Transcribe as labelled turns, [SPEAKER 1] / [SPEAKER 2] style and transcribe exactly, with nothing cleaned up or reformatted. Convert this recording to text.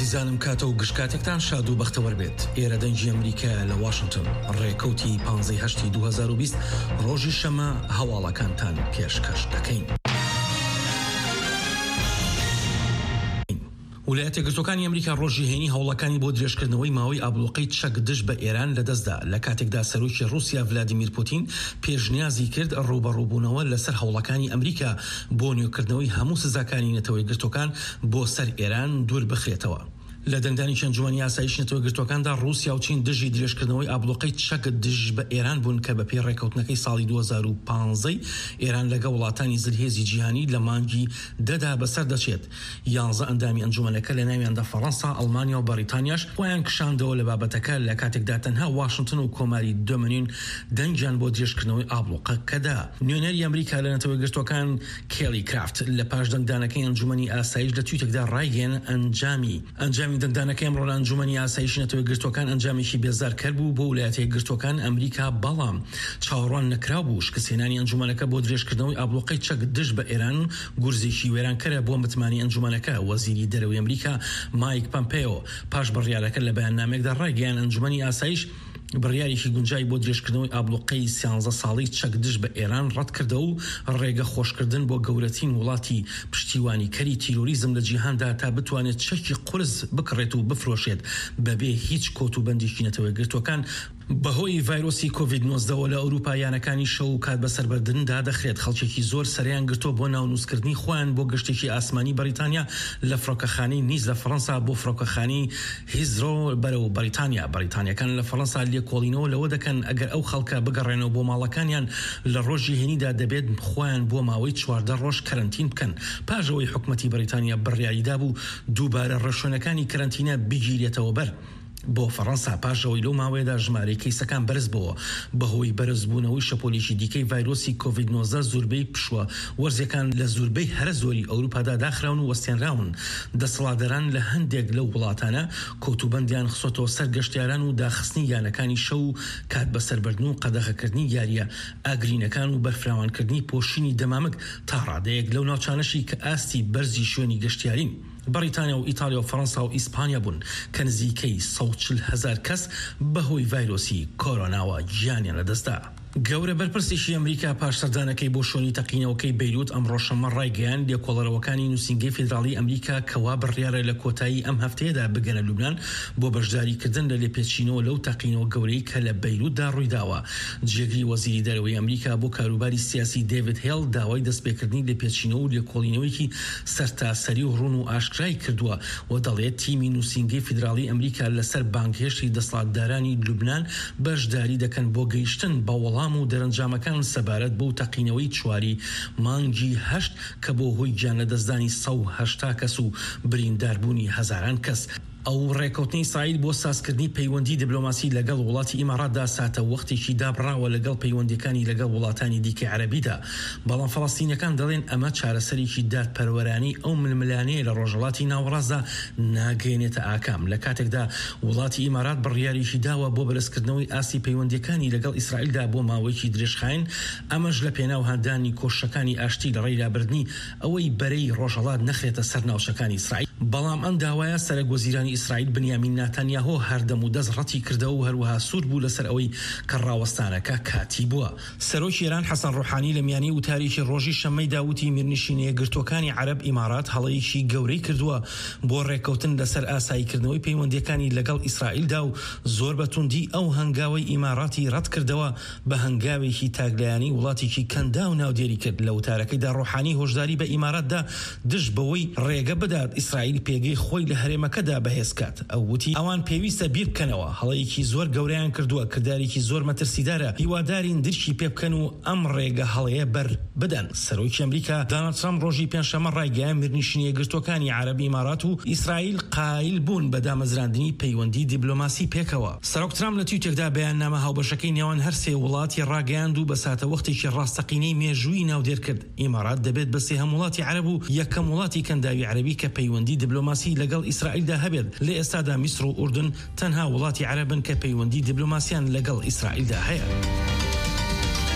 [SPEAKER 1] عزیزانم کاتە و گشتکاتێکتان شاد و بەختەوەر بێت. ئێرە دەنگی ئەمریکا لە واشنگتن ڕێکەوتی پانزەی هەشتی دوو هەزار و بیست ڕۆژی شەمە هەواڵەکانتان پێشکەش دەکەین. ویلایەتە یەکگرتووەکانی ئەمریکا ڕۆژی هەینی هەوڵەکانی بۆ درێژکردنەوەی ماوەی ئابلوقەی چەک دژ بە ئێران لەدەستدا لە کاتێکدا سەرۆکی رووسیا ڤلادیمیر پوتین پێشنیازی کرد ڕوبەڕووبوونەوە لەسەر هەوڵەکانی ئەمریکا بۆ نوێکردنەوەی هەموو سزاکانی نەتەوە یەکگرتووەکان بۆ سەر ئێران دوور بخرێتەوە. لە دەنگدانی ئەنجومەنی ئاسایش نەتەوە یەکگرتووەکاندا رووسیا و چین دژی درێژکردنەوەی ئابلوقەی چەک دژ بە ئێران بوون کە بەپێی ڕێکەوتنەکەی ساڵی دوو هەزار و پانزە ئێران لەگە وڵاتانی زلهێزی جیهانی لە مانگی دەدا بەسەر دەچێت. یانزە ئەندامی ئەنجومەنەکە لە ناویاندا فەڕەنسا، ئەڵمانیا و بەریتانیاش خۆیان کشاندەوە لە بابەتەکە لە کاتێکدا تەنها واشنگتن و کۆماری دۆمنین دەنگیان بۆ درێژکردنەوەی ئابلوقەکەدا. نوێنەری ئەمریکا لە نەتەوە یەکگرتووەکان کێلی کرافت لە پاش دەنگدانەکەی ئەنجومەنی ئاسایش لە تویتێکدا ڕایگەیەن ئەنجامی ئەنجامی دەنگدانەکەی ئەمڕۆ ئەنجومەنی ئاسایشی نەتەوە یەکگرتووەکان ئەنجامێکی بێزارکەر بوو بۆ ویلایەتە یەکگرتووەکان ئەمریکا، بەڵام چاوەڕوان نەکرا بوو شکستهێنانی ئەنجومەنەکە بۆ درێژکردنەوەی ئابلوقەی چەک دژ بە ئێران گورزێکی وێرانکەرە بۆ متمانی ئەنجومەنەکە. وەزیری دەرەوەی ئەمریکا مایک پۆمپێۆ پاش بڕیارەکە لە بەیاننامێکدا ڕایگەیاند ئەنجومەنی ئاسایش بڕیارێکی گونجای بۆ درێژکردنەوەی ئابلوقەی سیانزە ساڵی چەک دژ بە ئێران ڕەت کردە و ڕێگە خۆشکردن بۆ گەورەترین وڵاتی پشتیوانی کەری تیرۆریزم لە جیهاندا تا بتوانێت چەکی قورس بکڕێت و بفرۆشێت بەبێ هیچ کۆت و بەندێکی نەتەوە یەکگرتووەکان. بەهۆی ڤایرۆسی کۆڤید نۆزدەوە لە ئەوروپایانەکانی شەو و کات بەسەربردندا دەخرێت خەڵکێکی زۆر سەریان گرتۆ بۆ ناونووسکردنی خۆیان بۆ گەشتێکی ئاسمانی بەریتانیا لە فڕۆکەخانەی نیز لە فەڕەنسا بۆ فڕۆکەخانەی هیزرۆ بەرەو بەریتانیا. بەریتانیەکان لە فەڕەنسا لێکۆڵینەوە لەوە دەکەن ئەگەر ئەو خەڵکە بگەڕێنەوە بۆ ماڵەکانیان لە ڕۆژی هێنیدا دەبێت خۆیان بۆ ماوەی چواردە ڕۆژ کەرەنتین بکەن. پاژەوەی حکومەتی بەریتانیا بڕیاریدا بوو دووبارە ڕێشوێنەکانی کەرەنتینە بگیرێتەوە بەر بۆ فەڕەنسا. پاشەوەی لەو ماوەیەدا ژمارەی کەیسەکان بەرز بووە بەهۆی بەرزبوونەوەی شەپۆلێکی دیکەی ڤایرۆسی کۆڤید نۆزدە زۆربەی پشووە وەرزەکان لە زۆربەی هەرە زۆری ئەوروپادا داخراون و وەستێنراون. دەسەڵاتداران لە هەندێک لەو وڵاتانە کۆتوبەندیان خسۆتەوە سەر گەشتیاران و داخستنی یانەکانی شەو و کات بەسەربردن و قەدەغەکردنی یاریە ئاگرینەکان و بەرفراوانکردنی پۆشینی دەمامک تا ڕادەیەک لەو ناوچانەشی کە ئاستی بەرزی شوێنی گەشتیارین. بەریتانیا و ئیتالیا و فەڕەنسا و ئیسپانیا بوون کە نزیکەی سەد و چل هەزار کەس بەهۆی ڤایرۆسی کۆرۆناوە گیانیان لەدەستدا. گەورە بەرپرسێکی ئەمریکا پاش سەردانەکەی بۆ شۆنی تەقینەوەکەی بەیروت ئەمڕۆ شەمە ڕایگەیاند لێکۆڵەرەوەکانی نووسینگەی فێدراڵی ئەمریکا کەوا بڕیارە لە کۆتایی ئەم هەفتەیەدا بگەنە لوبنان بۆ بەشداریکردن لە لێپێچینەوە لەو تەقینەوە گەورەی کە لە بەیروتدا ڕوویداوە. جێگری وەزیری دەرەوەی ئەمریکا بۆ کاروباری سیاسی دەیڤید هێڵ داوای دەستپێکردنی لێپێچینەوە و لێکۆڵینەوەیکی سەرتاسەری و ڕوون و ئاشکرای کردووە و دەڵێت تیمی نووسینگەی فێدراڵی ئەمریکا لەسەر بانگهێشتی دەسەڵاتدارانی لوبنان بەشداری دەکەن بۆ گەیشتن بە وەڵام و دەرەنجامەکان سەبارەت بۆ تەقینەوەی چواری مانگی هەشت کە بۆ هۆی گیانلەدەستدانی سەد و هەشتا کەس و برینداربوونی هەزاران کەس. ئەو ڕێکەوتنی ئیسرائیل بۆ سازکردنی پەیوەندی دیبلۆماسی لەگەڵ وڵاتی ئیماراتدا ساتە وەختێکی دابڕاوە لەگەڵ پەیوەندیەکانی لەگەڵ وڵاتانی دیکەی عەرەبیدا. بەڵام فەڵەستینیەکان دەڵێن ئەمە چارەسەرێکی دادپەروەرانی ئەو ململانەیە لە ڕۆژهەڵاتی ناوەڕاستدا ناگەێنێتە ئاکام. لە کاتێکدا وڵاتی ئیمارات بڕیاریشی داوە بۆ بەرزکردنەوەی ئاسی پەیوەندیەکانی لەگەڵ ئیسرائیلدا بۆ ماوەیەکی درێژخاین، ئەمەش لە پێناو هەندانی کۆشەکانی ئاشتی لە ڕێرابردنی ئەوەی بەرەی ڕۆژهەڵات نەخرێتە سەر ناوچەکانی ئیسرائیل. بەڵام ئەم داوایە سەرۆکوەزیرانی ئیسرائیل بنیامین ناتانیاهۆ هەردەم و دەست ڕەتی کردەوە و هەروەها سوور بوو لەسەر ئەوەی کە ڕاوەستانەکە کاتی بووە. سەرۆکی ئێران حەسەن ڕۆحانی لە میانی وتاریکی ڕۆژی شەمەی داوتی میرنشینە یەکگرتووەکانی عەرەب ئیمارات هەڵەیەکی گەورەی کردووە بۆ ڕێکەوتن لەسەر ئاساییکردنەوەی پەیوەندیەکانی لەگەڵ ئیسرائیلدا و زۆر بەتوندی ئەو هەنگاوی ئیماراتی ڕەت کردەوە بە هەنگاوێکی تاگلایانی وڵاتێکی کەندا و ناودێری کرد. لە وتارەکەیدا ڕۆحانی هۆشداری بە ئیماراتدا دژ بەوەی ڕێگە بدات ئیسرائیل پێگەی خۆی لە هەرێمەکەدا بەهێزکات. ئەو وتی ئەوان پێویستە بیر بکەنەوە، هەڵەیەکی زۆر گەورەیان کردووە، کردارێکی زۆر مەترسیدارە، هیوادارین درشی پێ بکەن و ئەم ڕێگە هەڵەیە بەر بدەن. سەرۆکی ئەمریکا دۆناڵد ترامپ ڕۆژی پێنجشەممە ڕایگەیاند میرنشینە یەکگرتووەکانی عەرەب ئیمارات و ئیسرائیل قایل بوون بە دامەزراندنی پەیوەندی دیبلۆماسی پێکەوە. سەرۆک ترامپ لە تویتێکدا بەیاننامە هاوبەشەکەی نێوان هەر سێ وڵاتی ڕاگەیاند و بە ساتەوەختێکی ڕاستەقینەی مێژووی ناودێر کرد. ئیمارات دەبێت بە سێهەم وڵاتی عەرەب و یەکەم وڵاتی کەنداوی عەرەبی کە پەیوەندی دیبلۆماسی لەگەڵ ئیسرائیلدا هەبێت. لە ئێستادا میسر و ئوردن تەنها وڵاتی عەرەبن کە پەیوەندی دیبلۆماسیان لەگەڵ ئیسرائیلدا هەیە.